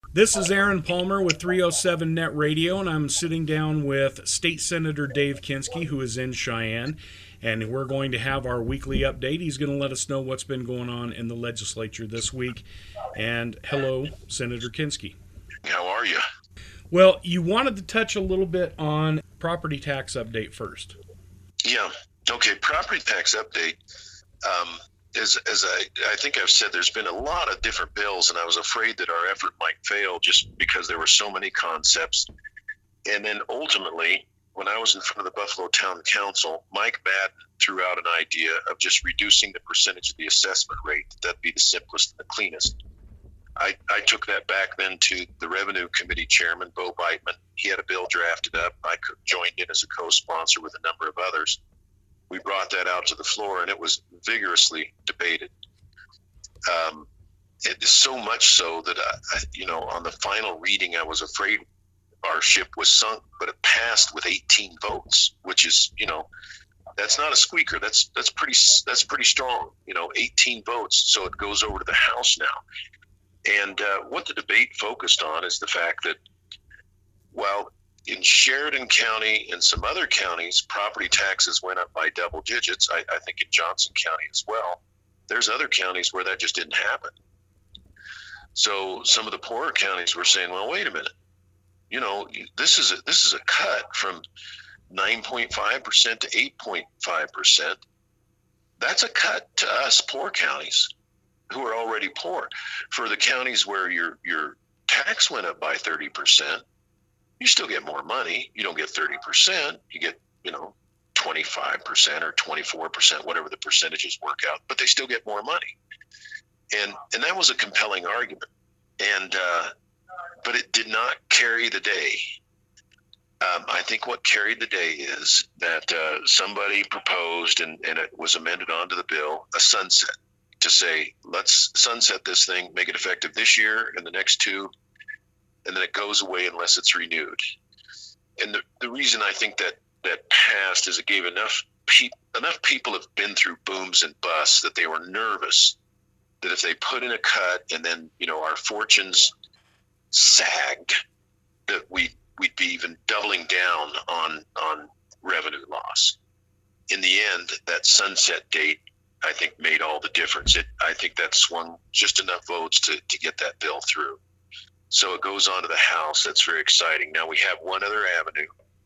This is Aaron Palmer with 307 Net Radio, and I'm sitting down with State Senator Dave Kinski, who is in Cheyenne, and we're going to have our weekly update. He's going to let us know what's been going on in the legislature this week. And hello, Senator Kinski. How are you? Well, you wanted to touch a little bit on property tax update first. Yeah. Okay. Property tax update. As I think I've said, there's been a lot of different bills, and I was afraid that our effort might fail just because there were so many concepts. And then ultimately, when I was in front of the Buffalo Town Council, Mike Madden threw out an idea of just reducing the percentage of the assessment rate. That'd be the simplest and the cleanest. I took that back then to the Revenue Committee Chairman, Bo Beitman. He had a bill drafted up. I joined in as a co-sponsor with a number of others. We brought that out to the floor, and it was vigorously debated. It is so much so that, on the final reading, I was afraid our ship was sunk, but it passed with 18 votes, which is, that's not a squeaker. That's pretty strong. 18 votes. So it goes over to the House now. And what the debate focused on is the fact that, while in Sheridan County and some other counties, property taxes went up by double digits. I think in Johnson County as well. There's other counties where that just didn't happen. So some of the poorer counties were saying, well, wait a minute. This is a cut from 9.5% to 8.5%. That's a cut to us poor counties who are already poor. For the counties where your tax went up by 30%, you still get more money. You don't get 30%. You get, 25% or 24%, whatever the percentages work out, but they still get more money. And that was a compelling argument. And, but it did not carry the day. I think what carried the day is that somebody proposed, and it was amended onto the bill, a sunset, to say, let's sunset this thing, make it effective this year and the next two, and then it goes away unless it's renewed. And the reason I think that passed is it gave enough people have been through booms and busts that they were nervous that if they put in a cut and then, our fortunes sagged, that we'd be even doubling down on revenue loss. In the end, that sunset date, I think, made all the difference. I think that swung just enough votes to get that bill through. So it goes on to the House. That's very exciting. Now we have one other avenue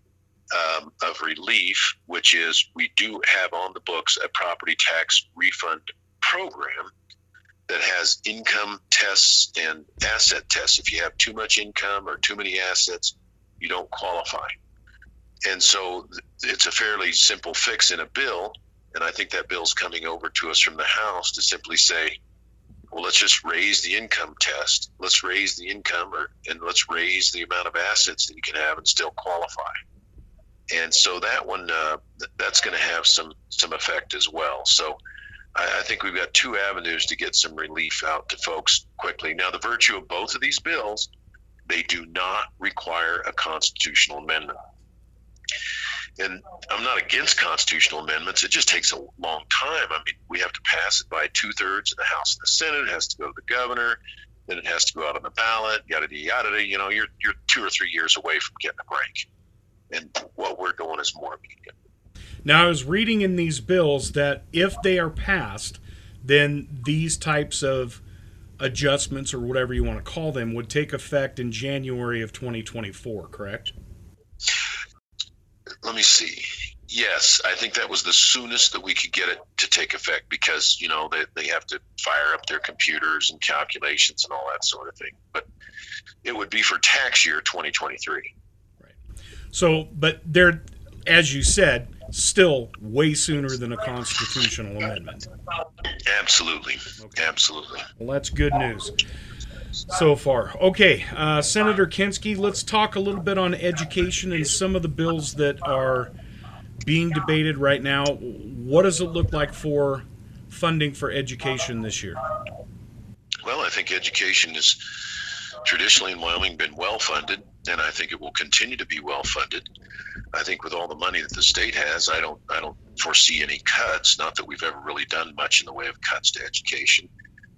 of relief, which is we do have on the books a property tax refund program that has income tests and asset tests. If you have too much income or too many assets, you don't qualify. And so it's a fairly simple fix in a bill. And I think that bill's coming over to us from the House to simply say, well, let's just raise the income test. Let's raise the income, and let's raise the amount of assets that you can have and still qualify. And so that one, that's going to have some effect as well. So I think we've got two avenues to get some relief out to folks quickly. Now, the virtue of both of these bills, they do not require a constitutional amendment. And I'm not against constitutional amendments. It just takes a long time. I mean, we have to pass it by 2/3 in the House and the Senate. It has to go to the governor. Then it has to go out on the ballot, yada, yada, yada. You're 2 or 3 years away from getting a break. And what we're doing is more immediate. Now, I was reading in these bills that if they are passed, then these types of adjustments, or whatever you want to call them, would take effect in January of 2024, correct? Let me see. Yes, I think that was the soonest that we could get it to take effect because, they have to fire up their computers and calculations and all that sort of thing. But it would be for tax year 2023. Right. So, but they're, as you said, still way sooner than a constitutional amendment. Absolutely. Okay. Absolutely. Well, that's good news so far. Okay, Senator Kinski, let's talk a little bit on education and some of the bills that are being debated right now. What does it look like for funding for education this year? Well, I think education has traditionally in Wyoming been well funded, and I think it will continue to be well funded. I think with all the money that the state has, I don't foresee any cuts. Not that we've ever really done much in the way of cuts to education.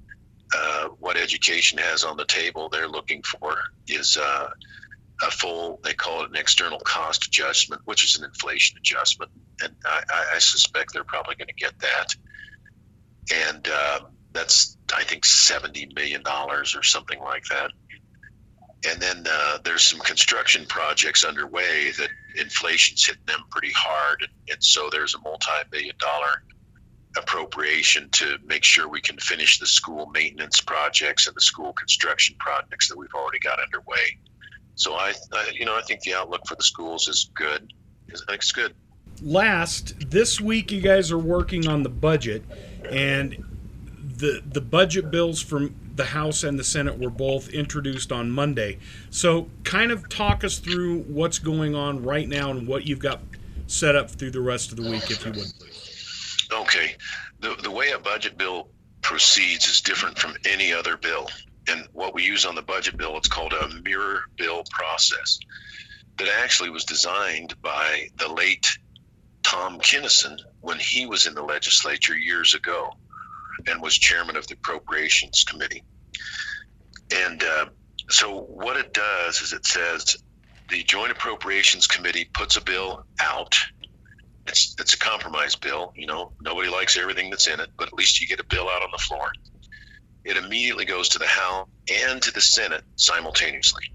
what education has on the table, they're looking for is a full, they call it an external cost adjustment, which is an inflation adjustment. And I suspect they're probably going to get that. And that's, I think, $70 million or something like that. And then there's some construction projects underway that inflation's hitting them pretty hard. And so there's a multi-million-dollar appropriation to make sure we can finish the school maintenance projects and the school construction projects that we've already got underway. So I think the outlook for the schools is good. I think it's good. This week you guys are working on the budget, and the budget bills from the House and the Senate were both introduced on Monday. So kind of talk us through what's going on right now and what you've got set up through the rest of the week, if you would, please. Okay. The way a budget bill proceeds is different from any other bill. And what we use on the budget bill, it's called a mirror bill process that actually was designed by the late Tom Kinison when he was in the legislature years ago and was chairman of the Appropriations Committee. And so what it does is it says the Joint Appropriations Committee puts a bill out. It's a compromise bill. Nobody likes everything that's in it, but at least you get a bill out on the floor. It immediately goes to the House and to the Senate simultaneously.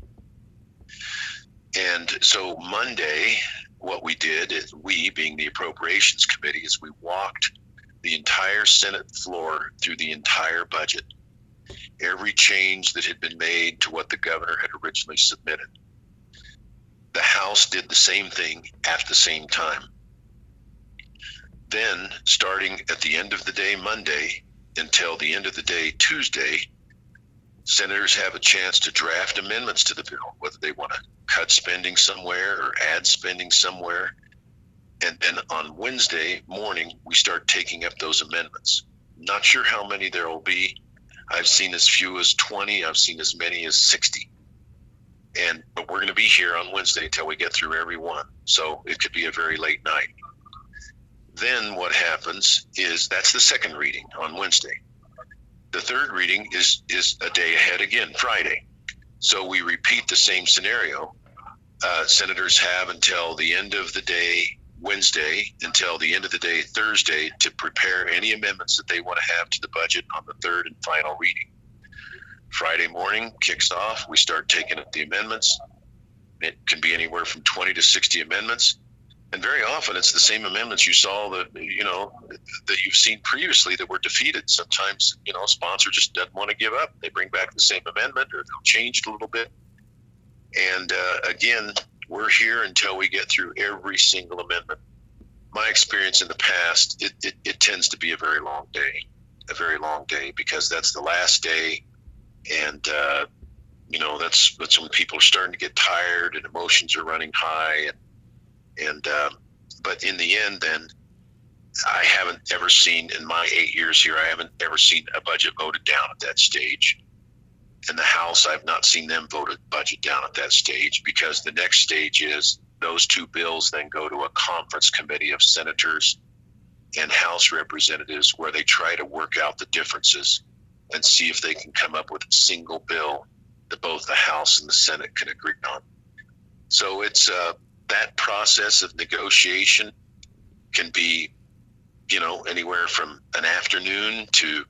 And so Monday, what we did is, we being the Appropriations Committee, is we walked the entire Senate floor through the entire budget. Every change that had been made to what the governor had originally submitted. The House did the same thing at the same time. Then, starting at the end of the day Monday until the end of the day Tuesday, senators have a chance to draft amendments to the bill, whether they want to cut spending somewhere or add spending somewhere. And then on Wednesday morning, we start taking up those amendments. Not sure how many there will be. I've seen as few as 20. I've seen as many as 60. But we're going to be here on Wednesday until we get through every one. So it could be a very late night. Then what happens is that's the second reading on Wednesday. The third reading is a day ahead again, Friday. So we repeat the same scenario. Senators have until the end of the day Wednesday, until the end of the day Thursday, to prepare any amendments that they want to have to the budget on the third and final reading. Friday morning kicks off. We start taking up the amendments. It can be anywhere from 20 to 60 amendments. And very often it's the same amendments you saw that you've seen previously that were defeated. Sometimes, a sponsor just doesn't want to give up. They bring back the same amendment or they'll change it a little bit. And again, we're here until we get through every single amendment. My experience in the past, it tends to be a very long day because that's the last day. And, that's when people are starting to get tired and emotions are running high. But in the end, then, I haven't ever seen in my 8 years here, I haven't ever seen a budget voted down at that stage. In the House, I've not seen them vote a budget down at that stage, because the next stage is those two bills then go to a conference committee of senators and House representatives where they try to work out the differences and see if they can come up with a single bill that both the House and the Senate can agree on. So it's that process of negotiation can be, anywhere from an afternoon to,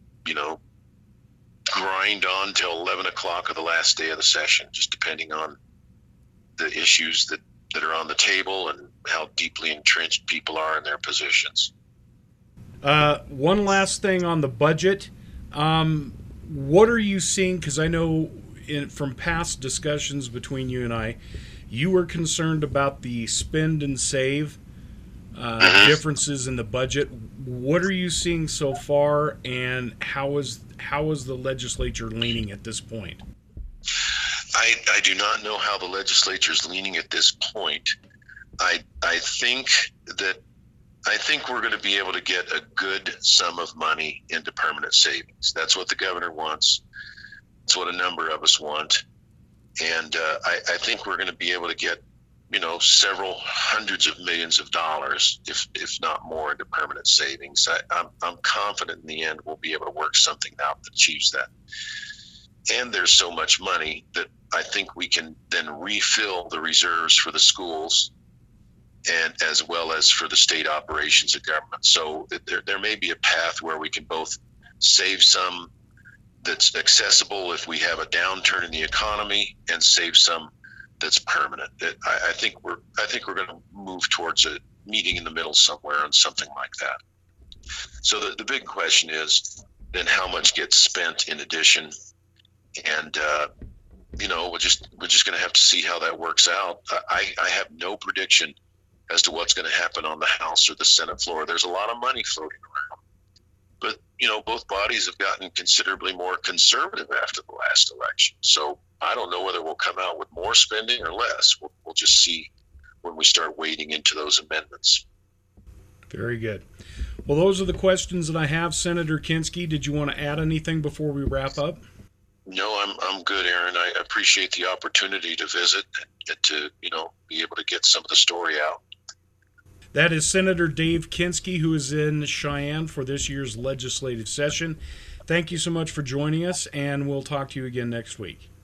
grind on till 11 o'clock of the last day of the session, just depending on the issues that are on the table and how deeply entrenched people are in their positions. One last thing on the budget. What are you seeing? Because I know from past discussions between you and I, you were concerned about the spend and save differences in the budget. What are you seeing so far, and how is the legislature leaning at this point? I do not know how the legislature is leaning at this point. I think we're going to be able to get a good sum of money into permanent savings. That's what the governor wants. It's what a number of us want. And I think we're going to be able to get several hundreds of millions of dollars, if not more, into permanent savings. I'm confident in the end we'll be able to work something out that achieves that. And there's so much money that I think we can then refill the reserves for the schools and as well as for the state operations of government. So there may be a path where we can both save some that's accessible if we have a downturn in the economy, and save some that's permanent. I think we're going to move towards a meeting in the middle somewhere on something like that. So the big question is then how much gets spent in addition, and we're just going to have to see how that works out. I have no prediction as to what's going to happen on the House or the Senate floor. There's a lot of money floating around, but both bodies have gotten considerably more conservative after the last election. So I don't know whether we'll come out with more spending or less. We'll just see when we start wading into those amendments. Very good. Well, those are the questions that I have. Senator Kinski, did you want to add anything before we wrap up? No, I'm good, Aaron. I appreciate the opportunity to visit and to be able to get some of the story out. That is Senator Dave Kinski, who is in Cheyenne for this year's legislative session. Thank you so much for joining us, and we'll talk to you again next week.